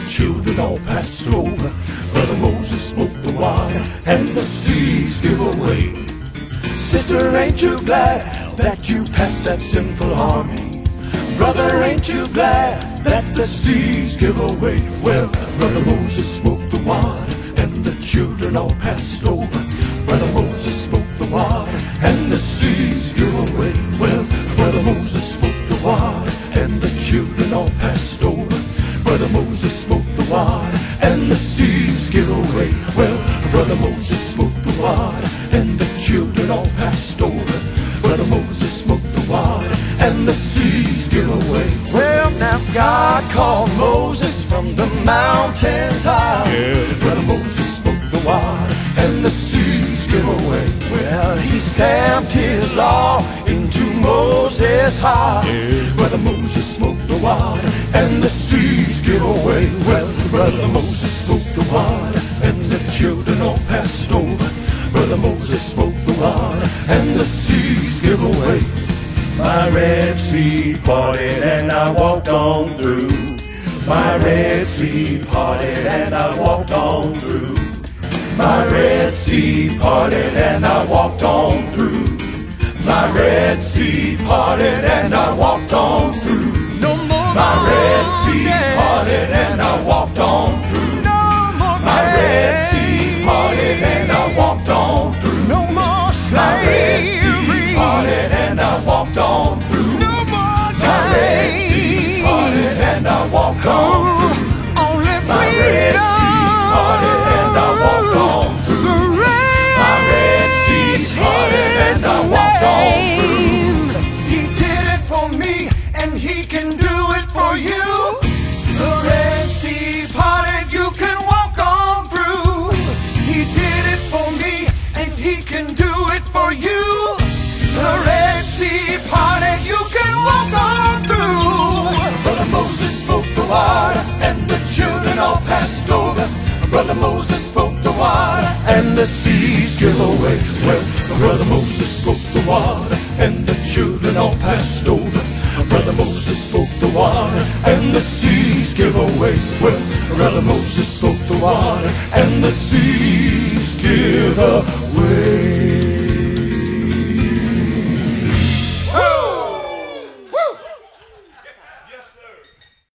children all passed over. Brother Moses smote the water, and the seas give away. Sister, ain't you glad that you passed that sinful army? Brother, ain't you glad that the seas give away? Well, Brother Moses smote the water, and the children all passed over. Brother Moses smote the water, and the seas give away. Well, Brother Moses smote the water, and the children all passed over. Brother Moses smote the water, and the seas give away. Well, Brother Moses smote the water, and the children all passed over. Brother Moses smote the water, and the seas give away. Well, now God called Moses from the mountains high. Yeah. Brother Moses smote the water, and the seas give away. Well, he stamped his law into Moses' heart. Yeah. Brother Moses smote the water, and the seas give away. Well, Brother Moses smote the water, and the children all passed over. Brother Moses smote the water, and the seas give away. My Red Sea parted, and I walked on through. My Red Sea parted, and I walked on through. My Red Sea parted, and I walked on through. My Red Sea parted, and I walked on through. No more. My Red Sea parted, and I walked on through. No more. My Red Sea parted, and I walked on through. No more. My Red Sea parted, and I walked on through. No more. My Red Sea parted, and I walked on through. Only freedom. My Red Sea parted, and I walked on through. My Red Sea parted, and I walked on through. He did it for me, and he can do it for you. The Red Sea parted, you can walk on through. He did it for me, and he can do it for you. The Red Sea parted, you can walk on through. Brother Moses spoke the water, and the children all passed over. Brother Moses spoke the water, and the seas give away. Well, Brother Moses spoke the water, and the children all passed over. Brother Moses spoke the water, and the seas give away. Well, Brother Moses spoke the water, and the seas give away.